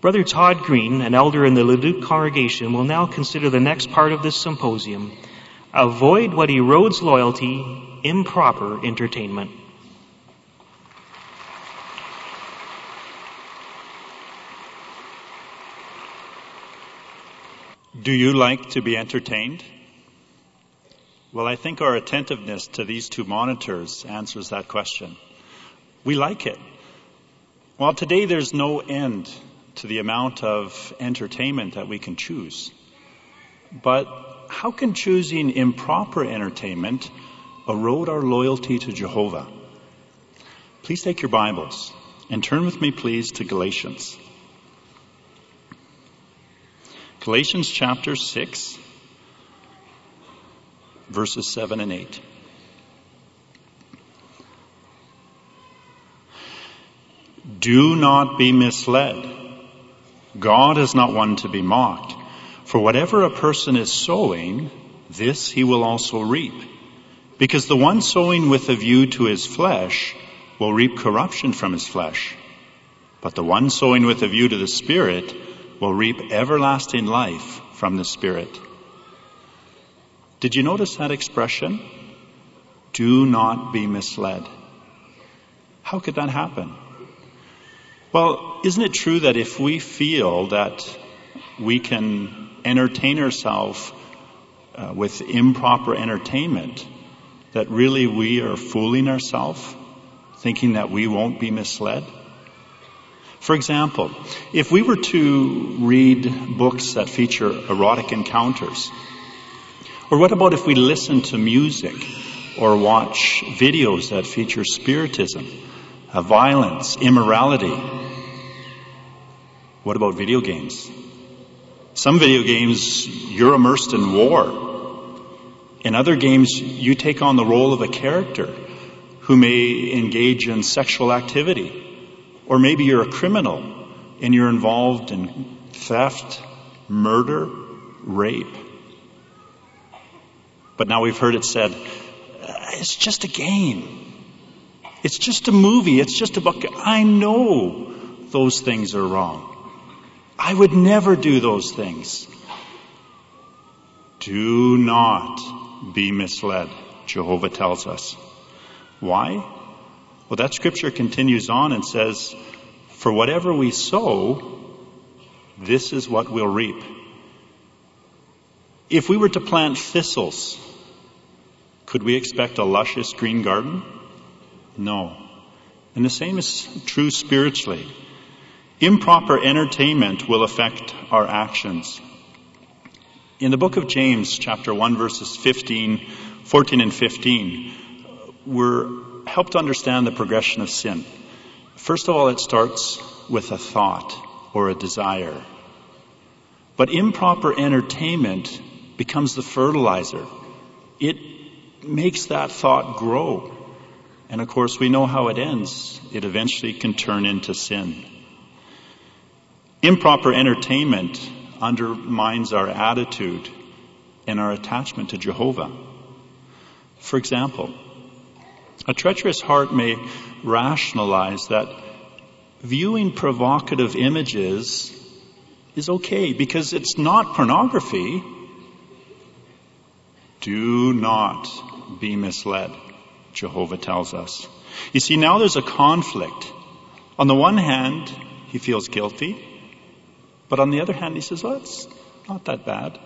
Brother Todd Green, an elder in the Leduc congregation, will now consider the next part of this symposium: avoid what erodes loyalty, improper entertainment. Do you like to be entertained? Well, I think our attentiveness to these two monitors answers that question. We like it. Well, today there's no end to the amount of entertainment that we can choose. But how can choosing improper entertainment erode our loyalty to Jehovah? Please take your Bibles and turn with me, please, to Galatians. Galatians chapter 6, verses 7 and 8. Do not be misled. God is not one to be mocked. For whatever a person is sowing, this he will also reap. Because the one sowing with a view to his flesh will reap corruption from his flesh. But the one sowing with a view to the Spirit will reap everlasting life from the Spirit. Did you notice that expression? Do not be misled. How could that happen? Well, isn't it true that if we feel that we can entertain ourselves with improper entertainment, that really we are fooling ourselves, thinking that we won't be misled? For example, if we were to read books that feature erotic encounters, or what about if we listen to music or watch videos that feature spiritism, violence, immorality? What about video games? Some video games, you're immersed in war. In other games, you take on the role of a character who may engage in sexual activity. Or maybe you're a criminal and you're involved in theft, murder, rape. But now we've heard it said, it's just a game. It's just a movie. It's just a book. I know those things are wrong. I would never do those things. Do not be misled, Jehovah tells us. Why? Well, that scripture continues on and says, for whatever we sow, this is what we'll reap. If we were to plant thistles, could we expect a luscious green garden? No. And the same is true spiritually. Improper entertainment will affect our actions. In the book of James, chapter 1, verses 14 and 15, we're helped to understand the progression of sin. First of all, it starts with a thought or a desire. But improper entertainment becomes the fertilizer. It makes that thought grow. And of course, we know how it ends. It eventually can turn into sin. Improper entertainment undermines our attitude and our attachment to Jehovah. For example, a treacherous heart may rationalize that viewing provocative images is okay because it's not pornography. Do not be misled, Jehovah tells us. You see, now there's a conflict. On the one hand, he feels guilty, but on the other hand, he says, oh, it's not that bad.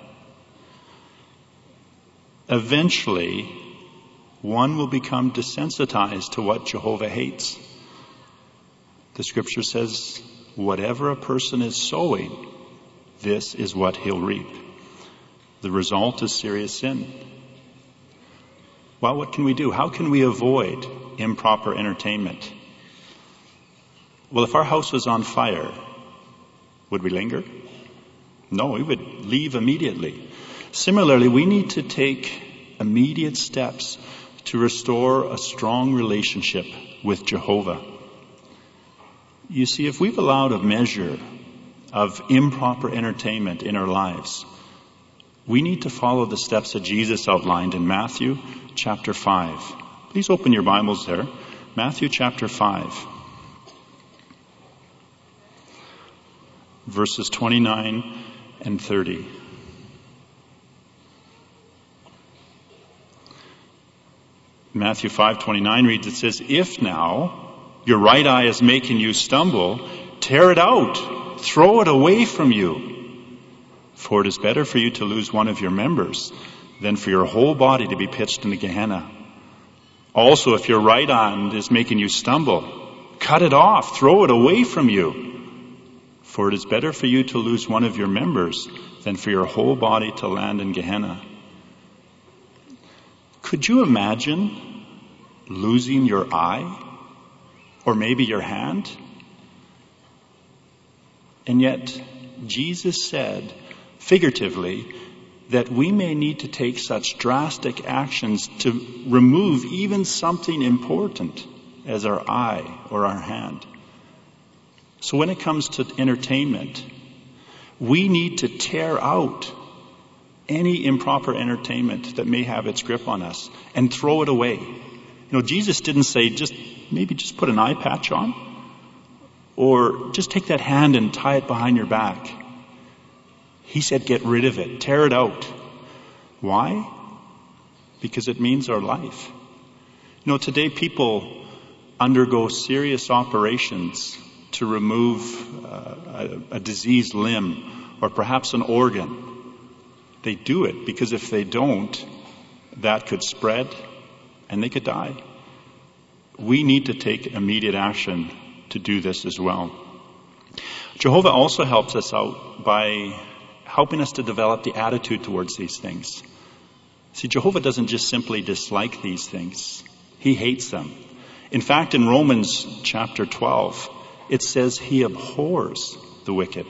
Eventually, one will become desensitized to what Jehovah hates. The scripture says, whatever a person is sowing, this is what he'll reap. The result is serious sin. Well, what can we do? How can we avoid improper entertainment? Well, if our house was on fire, would we linger? No, we would leave immediately. Similarly, we need to take immediate steps to restore a strong relationship with Jehovah. You see, if we've allowed a measure of improper entertainment in our lives, we need to follow the steps that Jesus outlined in Matthew chapter 5. Please open your Bibles there. Matthew chapter 5. verses 29 and 30. Matthew 5:29 reads, it says, "If now your right eye is making you stumble, tear it out, throw it away from you. For it is better for you to lose one of your members than for your whole body to be pitched into Gehenna. Also, if your right hand is making you stumble, cut it off, throw it away from you. For it is better for you to lose one of your members than for your whole body to land in Gehenna." Could you imagine losing your eye? Or maybe your hand? And yet, Jesus said, figuratively, that we may need to take such drastic actions to remove even something important as our eye or our hand. So when it comes to entertainment, we need to tear out any improper entertainment that may have its grip on us and throw it away. You know, Jesus didn't say just put an eye patch on, or just take that hand and tie it behind your back. He said get rid of it, tear it out. Why? Because it means our life. You know, today people undergo serious operations to remove a diseased limb or perhaps an organ. They do it because if they don't, that could spread and they could die. We need to take immediate action to do this as well. Jehovah also helps us out by helping us to develop the attitude towards these things. See, Jehovah doesn't just simply dislike these things. He hates them. In fact, in Romans chapter 12, it says he abhors the wicked.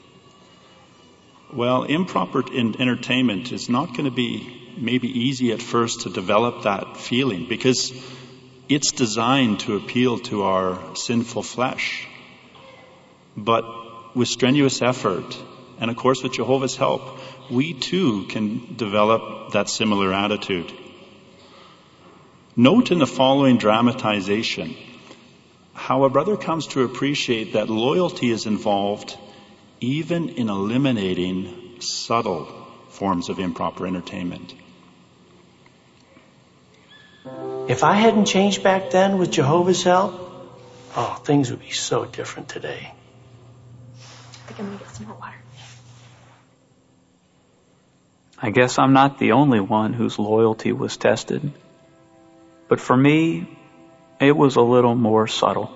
Well, improper entertainment is not going to be maybe easy at first to develop that feeling because it's designed to appeal to our sinful flesh. But with strenuous effort, and of course with Jehovah's help, we too can develop that similar attitude. Note in the following dramatization how a brother comes to appreciate that loyalty is involved even in eliminating subtle forms of improper entertainment. If I hadn't changed back then with Jehovah's help, things would be so different today. I think I'm going to get some more water. I guess I'm not the only one whose loyalty was tested. But for me, it was a little more subtle.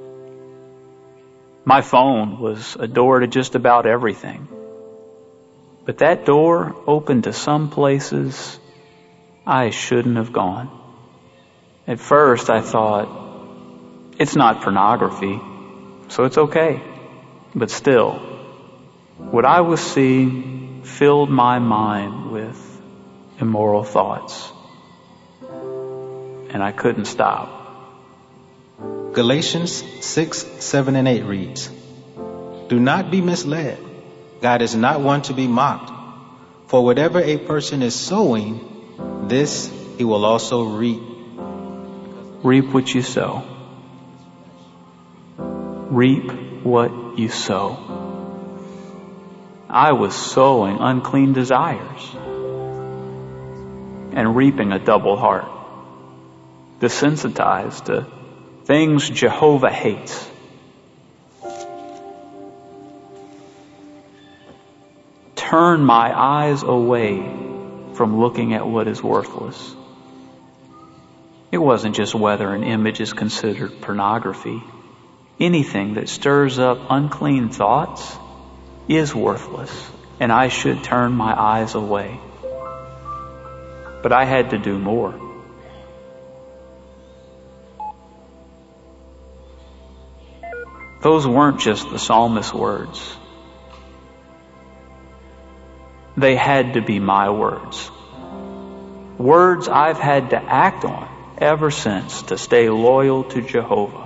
My phone was a door to just about everything. But that door opened to some places I shouldn't have gone. At first I thought, it's not pornography, so it's okay. But still, what I was seeing filled my mind with immoral thoughts. And I couldn't stop. Galatians 6, 7, and 8 reads, "Do not be misled. God is not one to be mocked. For whatever a person is sowing, this he will also reap." Reap what you sow. Reap what you sow. I was sowing unclean desires and reaping a double heart, desensitized to things Jehovah hates. Turn my eyes away from looking at what is worthless. It wasn't just whether an image is considered pornography. Anything that stirs up unclean thoughts is worthless, and I should turn my eyes away. But I had to do more. Those weren't just the psalmist's words. They had to be my words. Words I've had to act on ever since to stay loyal to Jehovah.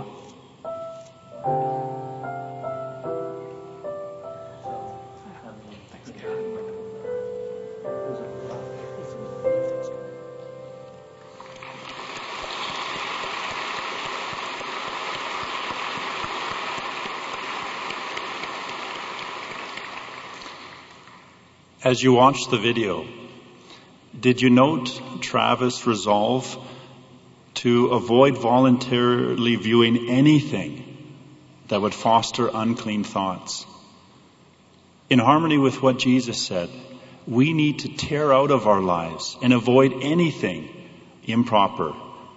As you watched the video, did you note Travis' resolve to avoid voluntarily viewing anything that would foster unclean thoughts? In harmony with what Jesus said, we need to tear out of our lives and avoid anything improper.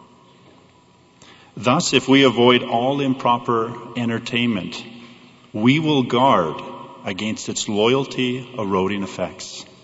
Thus, if we avoid all improper entertainment, we will guard against its loyalty eroding effects.